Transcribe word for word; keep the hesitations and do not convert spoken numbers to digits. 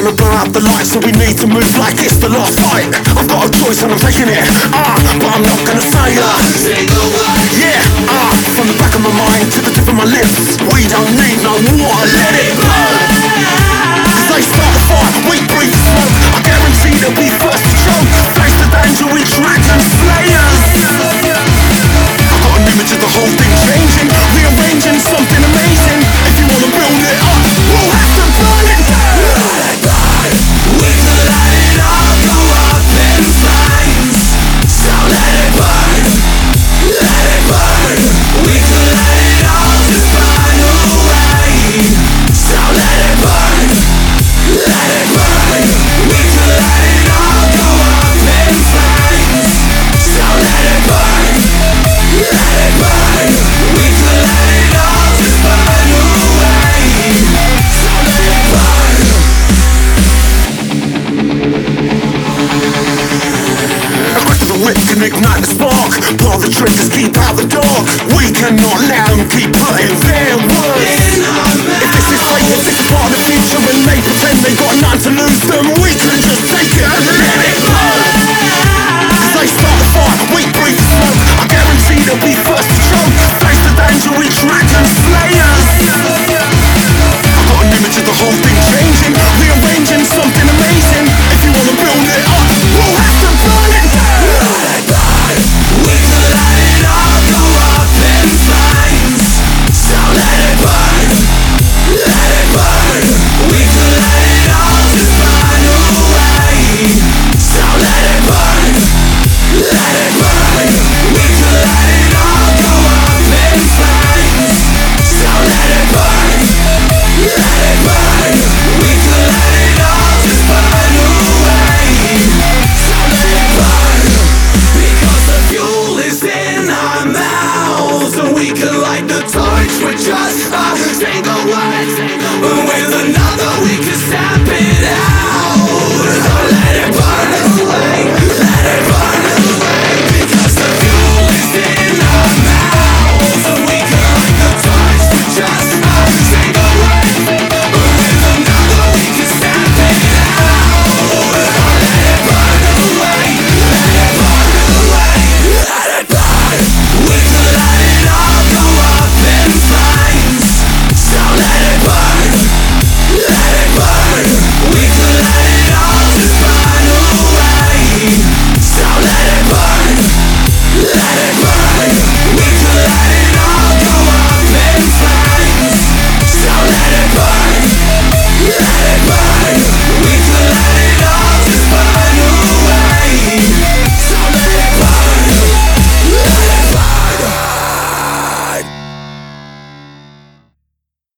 gonna blow out the lights, so we need to move like it's the last fight. I've got a choice and I'm taking it, ah, but I'm not gonna say that. Yeah, ah, from the back of my mind to the tip of my lips, we don't need no water, let it burn. Cause they start the fire, we breathe the smoke, I guarantee they'll be first to choke. Face the danger, we dragon slayers. I've got an image of the whole thing changing, rearranging something amazing. If you wanna build it up, we'll have to burn it down. Let it burn, we can let it all go up in flames. So let it burn, let it burn, we can let it all just burn away. So let it burn, let it burn, we can let it all go up in flames. So let it burn, let it burn, we can let it all just burn away. So let it burn. A crack of the whip can ignite the spark, pull the triggers, keep out the dark. We cannot let them keep putting their words. If this is fate, if this is part of the future, and they pretend they got nothing to lose, then we can just take it and let it burn. Cause they start the fire, we breathe the smoke, I guarantee they'll be first to choke. Face the danger, we dragon slayers. I've got an image of the whole thing changing, rearranging something amazing. If you wanna build it up, we'll have to burn it down. Let it burn, we can let it all go up in flames. So let it burn, let it burn, we can let it all just burn away. So let it burn, let it burn, we can let it all go up in flames. So let it burn, let it burn, we can let it all just burn away. So let it burn, because the fuel is in our mouths, and we can light the torch with just a single word. With another we can sound